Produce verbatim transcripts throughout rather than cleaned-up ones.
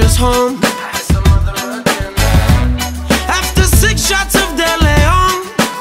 us home. After six shots of De Leon,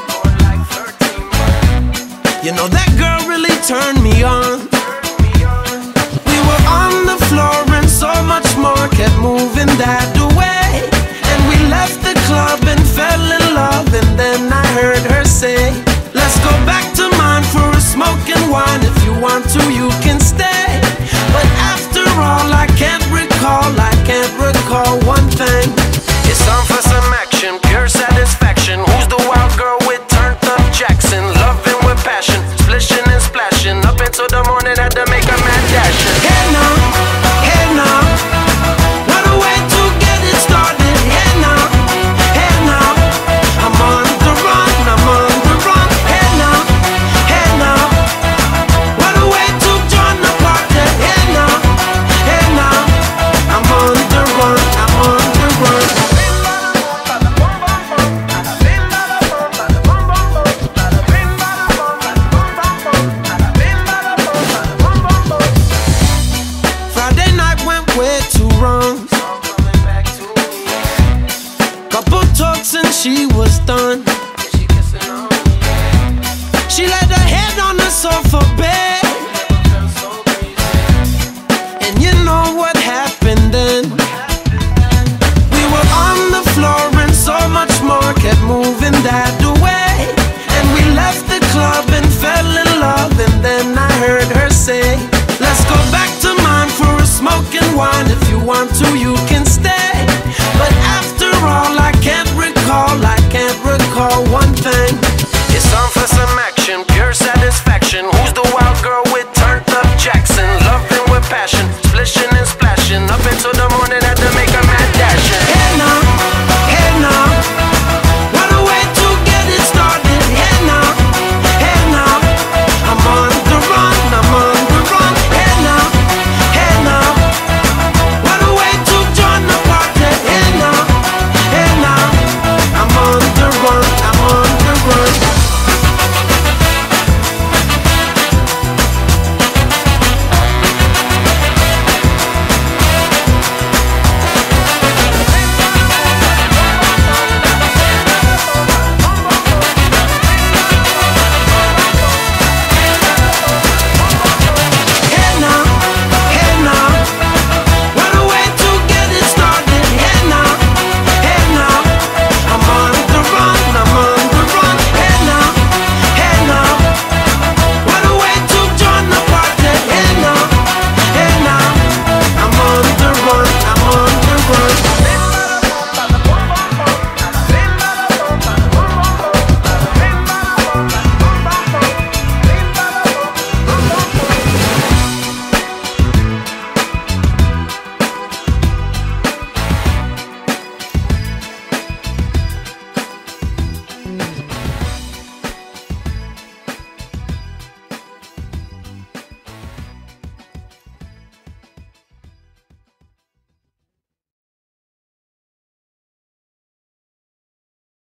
you know that girl really turned me on. We were on the floor and so much more, kept moving that way. And we left the club and fell in love. And then I heard her say, let's go back to mine for a smoke and wine. If you want to, you can stay. But after all, I can't recall, I can't recall one thing. It's time for some action, pure satisfaction. Who's the wild girl with turned up Jackson? Loving with passion, splishing and splashing. Up until the morning, had to make a mad dash. Hey now, hey now, what a way to get it started. Hey now, hey now, I'm on the run, I'm on the run. Hey now, hey now, what a way to join the party. Hey now, hey now, I'm on the run, I'm on the run. Friday night went way too wrong. Couple talks and she was done. She laid her head on the sofa bed, and you know what happened then. We were on the floor and so much more, kept moving that way. And we left the club and fell in love. And then I heard her say, let's go back to mine for a smoke and wine. If you want to, you can stay. But after all, I can't recall, I can't recall one thing. It's time for some action, pure satisfaction. Who's the wild girl with turned up Jackson? Loving with passion, splishing and splashing. Up until the morning, had to make